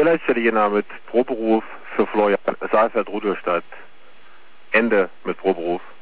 Leitstelle Jena mit Proberuf für Florian Saalfeld-Rudolstadt. Ende mit Proberuf.